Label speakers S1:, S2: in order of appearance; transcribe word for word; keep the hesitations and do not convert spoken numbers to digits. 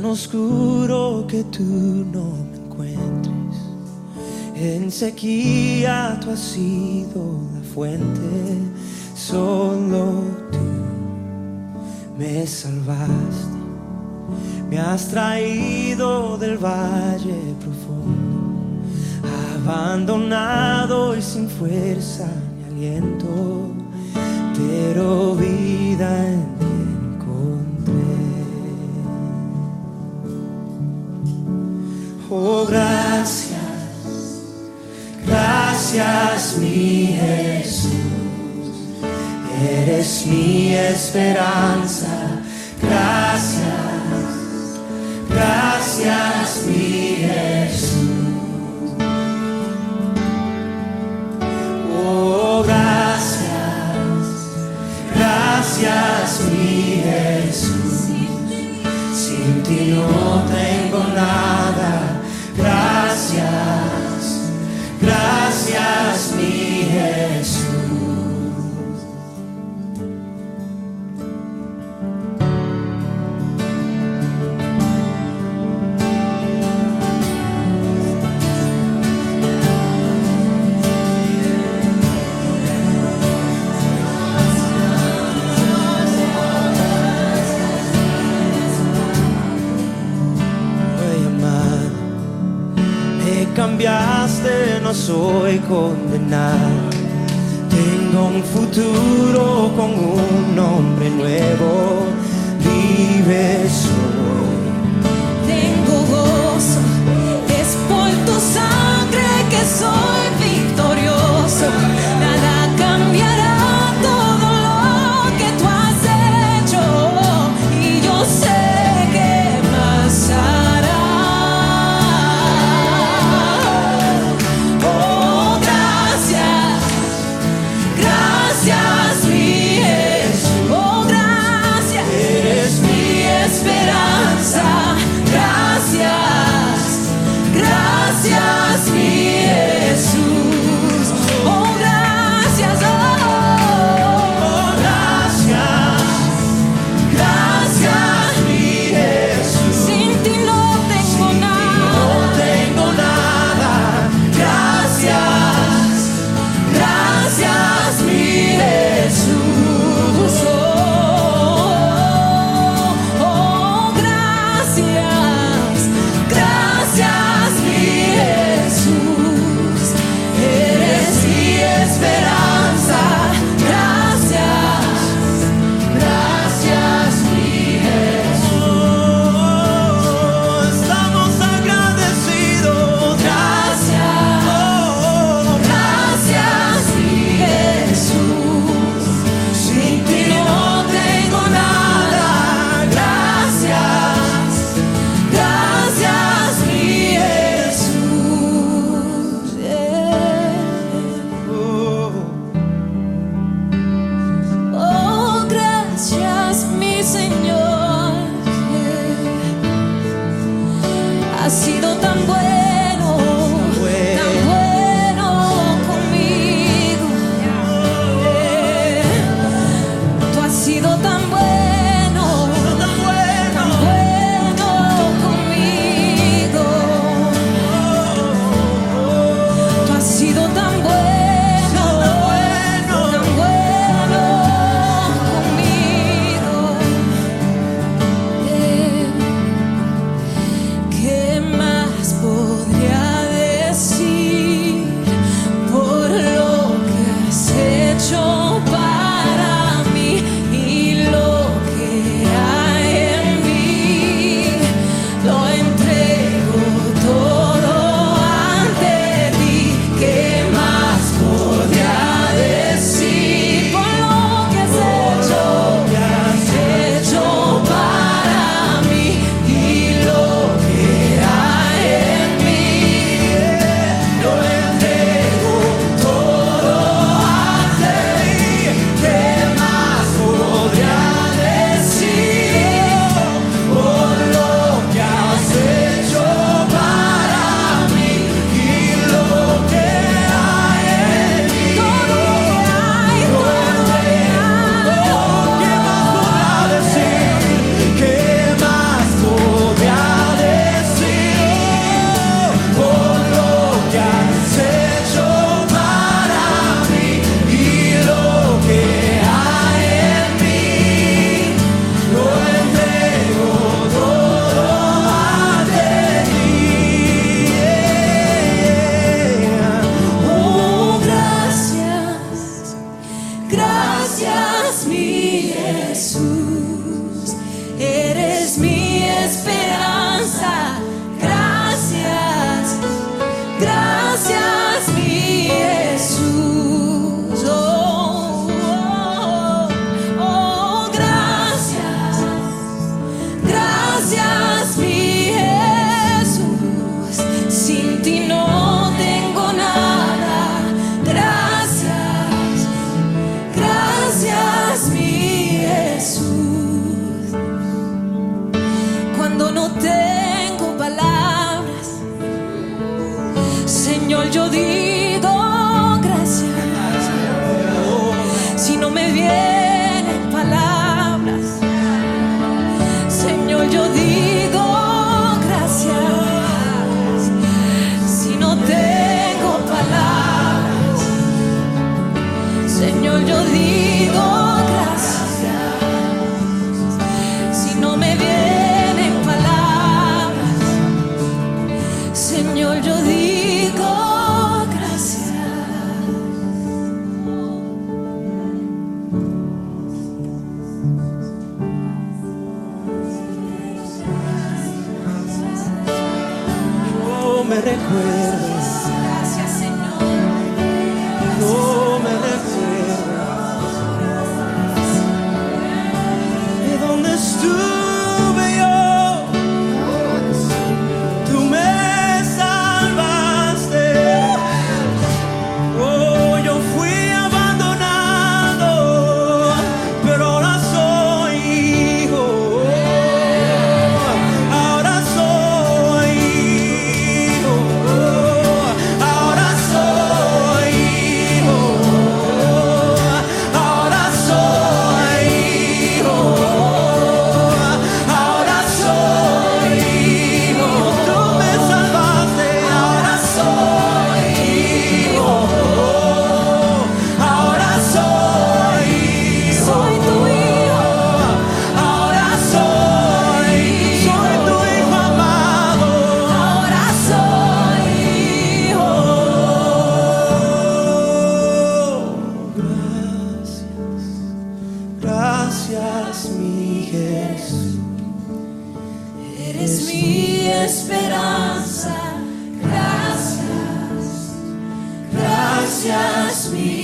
S1: oscuro que tú no me encuentres. En sequía tú has sido la fuente, solo tú me salvaste. Me has traído del valle profundo, abandonado y sin fuerza ni aliento, pero vida en ti encontré. Oh, gracias, gracias mi Jesús, eres mi esperanza. Gracias, gracias mi Jesús. Oh, gracias, gracias mi Jesús. Sin ti no tengo nada. Gracias, gracias mi Jesús. Cambiaste, no soy condenado. Tengo un futuro con un nombre nuevo. Vives hoy.
S2: Tengo gozo, es por tu sangre que soy victorioso. Nada cambiará todo lo que tú has hecho, y yo sé que más hará. Gracias mi Jesús, oh gracias, oh gracias, gracias mi Jesús. Sin ti no tengo nada, no tengo nada. Gracias, gracias mi Jesús, oh, oh gracias, gracias mi Jesús, eres mi esperanza. Gracias, gracias mi Jesús.
S1: Oh, estamos agradecidos.
S2: Gracias,
S1: Oh,
S2: gracias mi Jesús. Sin ti no tengo nada. Gracias, gracias mi Jesús.
S1: oh.
S2: Oh, gracias mi Señor. Has sido tan bueno, tan bueno conmigo. Tú has sido tan bueno, tan bueno conmigo. Tú has sido tan bueno, tan bueno conmigo. Eh, ¿Qué más podría decir por lo que has hecho para mí y lo que hay en mí? Lo entrego todo ante ti. ¿Qué más podría decir por lo que has hecho, que has hecho para mí y lo que hay en mí? Lo entrego todo ante Gracias, mi Jesús, eres mi esperanza. Gracias, gracias, mi Jesús. Oh, oh, oh, gracias, gracias, mi Jesús. Sin ti no tengo nada. Gracias, gracias, mi Jesús. Cuando no tengo palabras, Señor, yo digo gracias. Si no me vienen palabras, Señor, yo digo gracias. Si no tengo palabras, Señor, yo digo gracias. Si no me vienen palabras, Señor, yo digo gracias.
S1: No me recuerdes,
S2: Gracias, Señor.
S1: no me recuerdes de dónde estuve yo. Tú me salvaste. Oh, yo fui abandonado, pero ahora soy hijo. Ahora soy hijo. Ahora soy hijo. Ahora soy hijo. Ahora soy hijo. Tú me salvaste. Ahora soy hijo. Ahora soy hijo.
S2: Soy tu hijo.
S1: Ahora soy, soy tu hijo amado.
S2: Ahora soy hijo.
S1: Gracias, gracias, mi Jesús.
S2: Eres mi esperanza. Gracias, gracias, mi